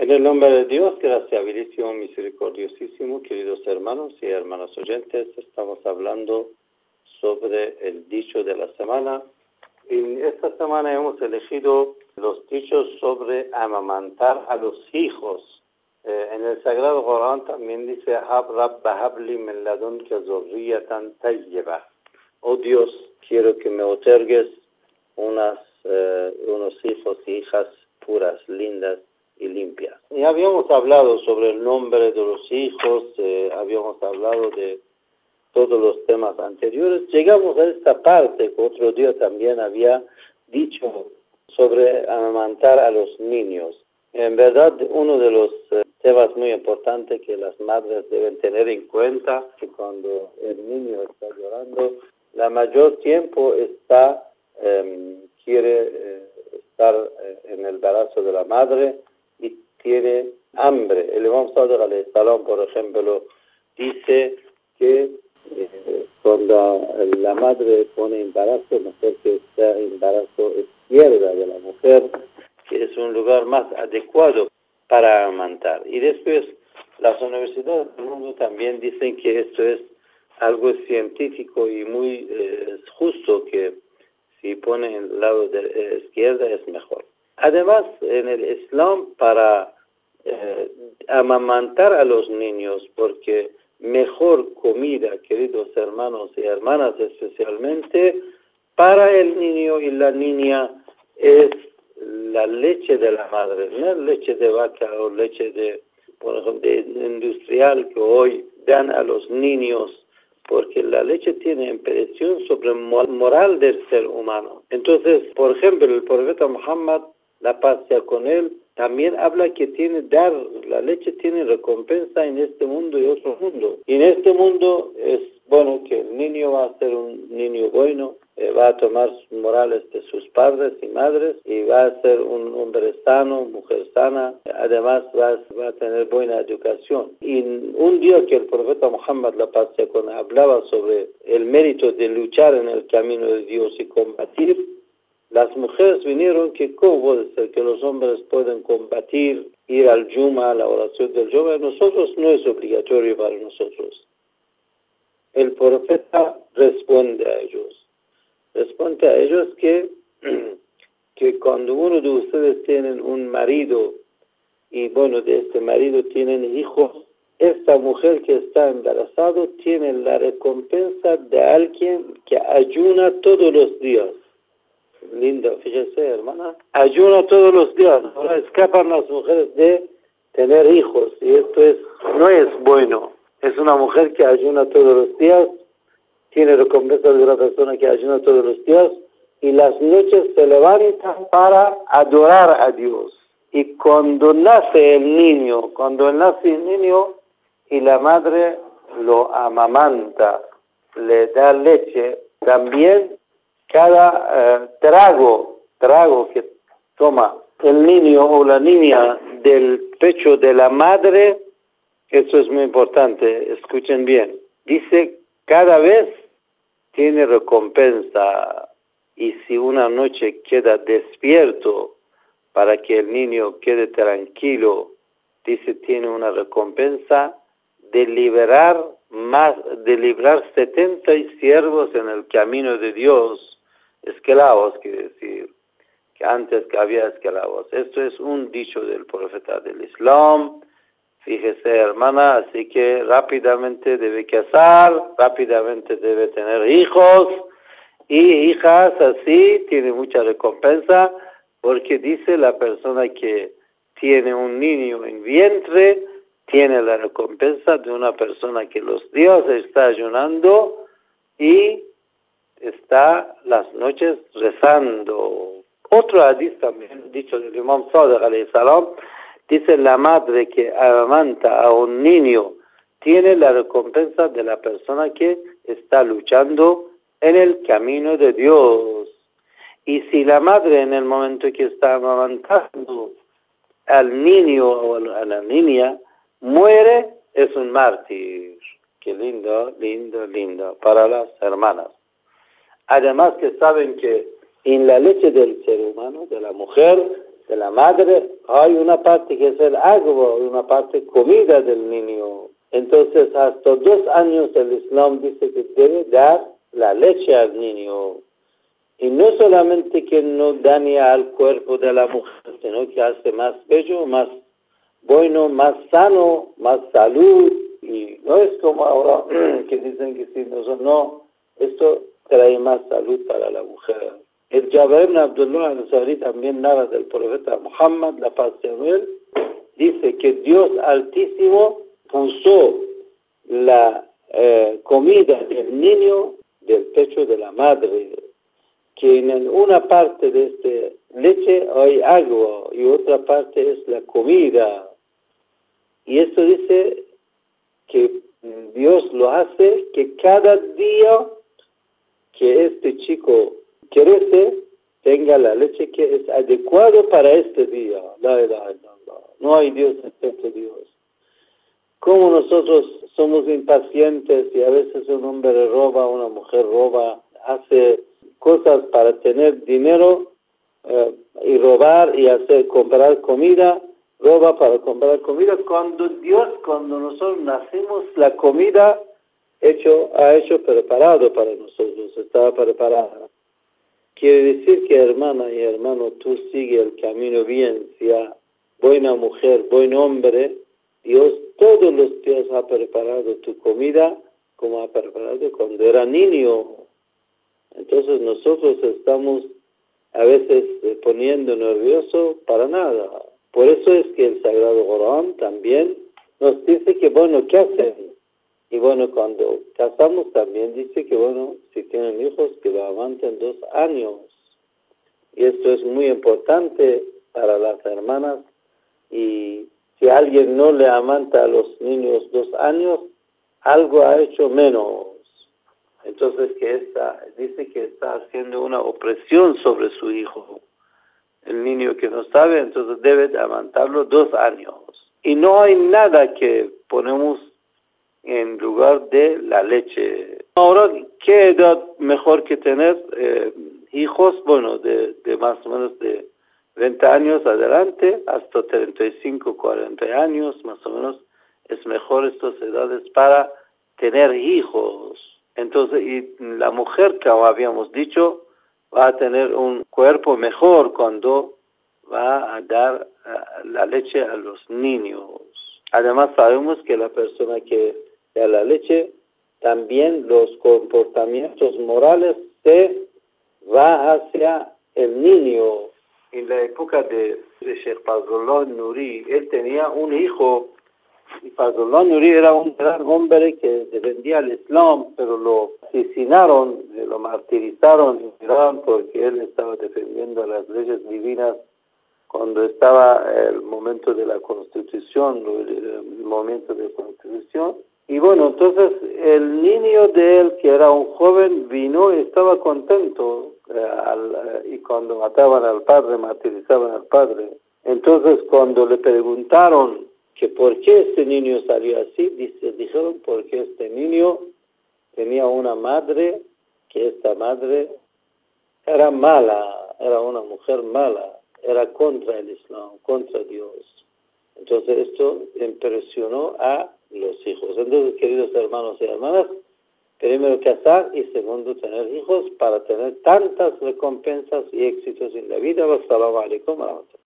En el nombre de Dios, gracias, habilísimo, misericordiosísimo, queridos hermanos y hermanas oyentes, estamos hablando sobre el dicho de la semana. Y esta semana hemos elegido los dichos sobre amamantar a los hijos. En el Sagrado Corán también dice, Rabba habli min ladunka zurriyatan tayyiba. Oh Dios, quiero que me otorgues unos hijos y hijas puras, lindas y limpias. Y habíamos hablado sobre el nombre de los hijos, habíamos hablado de todos los temas anteriores. Llegamos a esta parte que otro día también había dicho sobre amamantar a los niños. En verdad, uno de los temas muy importantes que las madres deben tener en cuenta, que cuando el niño está llorando, la mayor tiempo quiere estar en el brazo de la madre y tiene hambre. El Imam Sadiq alayhi salam, por ejemplo, dice que cuando la madre pone embarazo, mejor que está embarazo izquierda de la mujer, que es un lugar más adecuado para amamantar. Y después, las universidades del mundo también dicen que esto es algo científico y muy justo, que si pone en el lado de la izquierda es mejor. Además, en el Islam, para amamantar a los niños, porque mejor comida, queridos hermanos y hermanas, especialmente para el niño y la niña, es la leche de la madre, no leche de vaca o leche de, por ejemplo, de industrial que hoy dan a los niños, porque la leche tiene impresión sobre el moral del ser humano. Entonces, por ejemplo, el profeta Muhammad, la paz sea con él, también habla que la leche tiene recompensa en este mundo y otro mundo. Y en este mundo es bueno que el niño va a ser un niño bueno, va a tomar morales de sus padres y madres, y va a ser un hombre sano, mujer sana, además va a tener buena educación. Y un día que el profeta Muhammad, la paz sea con él, hablaba sobre el mérito de luchar en el camino de Dios y combatir, las mujeres vinieron que cómo puede ser que los hombres pueden combatir, ir al Juma, a la oración del Juma. Nosotros no es obligatorio para nosotros. El profeta responde a ellos que cuando uno de ustedes tienen un marido y bueno, de este marido tienen hijos, esta mujer que está embarazada tiene la recompensa de alguien que ayuna todos los días. Linda, fíjese, hermana, ayuna todos los días. Ahora escapan las mujeres de tener hijos y esto no es bueno. Es una mujer que ayuna todos los días, tiene recompensa de una persona que ayuna todos los días, y las noches se levantan para adorar a Dios. Y cuando nace el niño y la madre lo amamanta, le da leche, también cada trago que toma el niño o la niña del pecho de la madre, eso es muy importante, escuchen bien, dice cada vez tiene recompensa, y si una noche queda despierto para que el niño quede tranquilo, dice tiene una recompensa de librar 70 siervos en el camino de Dios. Esclavos, quiere decir, que antes que había esclavos. Esto es un dicho del profeta del Islam. Fíjese, hermana, así que rápidamente debe casar, rápidamente debe tener hijos y hijas, así tiene mucha recompensa, porque dice la persona que tiene un niño en vientre, tiene la recompensa de una persona que los días está ayunando y está las noches rezando. Otro hadith también, dicho del Imam Sadiq alayhi salam, dice la madre que amamanta a un niño tiene la recompensa de la persona que está luchando en el camino de Dios. Y si la madre en el momento que está amamantando al niño o a la niña muere, es un mártir. Qué lindo, lindo, lindo para las hermanas. Además que saben que en la leche del ser humano, de la mujer, de la madre, hay una parte que es el agua, una parte comida del niño. Entonces, hasta 2 años el Islam dice que debe dar la leche al niño. Y no solamente que no daña al cuerpo de la mujer, sino que hace más bello, más bueno, más sano, más salud. Y no es como ahora que dicen que si no, esto trae más salud para la mujer. El Jabir ibn Abdullah al-Ansari también narra del profeta Muhammad, la paz de él, dice que Dios Altísimo puso la comida del niño del pecho de la madre, que en una parte de esta leche hay agua y otra parte es la comida. Y esto dice que Dios lo hace que cada día que este chico crece tenga la leche que es adecuado para este día. La ilaha illallah. No hay Dios excepto Dios. Como nosotros somos impacientes y a veces un hombre roba, una mujer roba, hace cosas para tener dinero y robar y comprar comida, roba para comprar comida, cuando nosotros nacimos, la comida ha hecho preparado para nosotros, estaba preparada. Quiere decir que, hermana y hermano, tú sigue el camino bien, sea buena mujer, buen hombre, Dios todos los días ha preparado tu comida como ha preparado cuando era niño. Entonces nosotros estamos a veces poniendo nervioso para nada. Por eso es que el Sagrado Corán también nos dice que, bueno, ¿qué hacen? Y bueno, cuando casamos también dice que, bueno, si tienen hijos, que lo aguanten 2 años. Y esto es muy importante para las hermanas. Y si alguien no le amanta a los niños 2 años, algo ha hecho menos. Entonces dice que está haciendo una opresión sobre su hijo. El niño que no sabe, entonces debe de amantarlo 2 años. Y no hay nada que ponemos en lugar de la leche. Ahora, ¿qué edad mejor que tener hijos? Bueno, de más o menos de 20 años adelante, hasta 35, 40 años, más o menos, es mejor estas edades para tener hijos. Entonces, y la mujer, como habíamos dicho, va a tener un cuerpo mejor cuando va a dar la leche a los niños. Además, sabemos que la persona que da la leche, también los comportamientos morales se va hacia el niño. En la época de Sheikh Fazlullah Nuri, él tenía un hijo, y Fazlullah Nuri era un gran hombre que defendía el Islam, pero lo asesinaron, lo martirizaron en Irán porque él estaba defendiendo las leyes divinas cuando estaba el momento de la Constitución, el momento de Constitución. Y bueno, entonces el niño de él, que era un joven, vino y estaba contento. Y cuando mataban al padre, martirizaban al padre. Entonces cuando le preguntaron que por qué este niño salió así, dijeron porque este niño tenía una madre, que esta madre era mala, era una mujer mala, era contra el Islam, contra Dios. Entonces esto impresionó a los hijos. Entonces, queridos hermanos y hermanas, primero casar y segundo tener hijos para tener tantas recompensas y éxitos en la vida. Wassalamu alaikum warahmatullahi.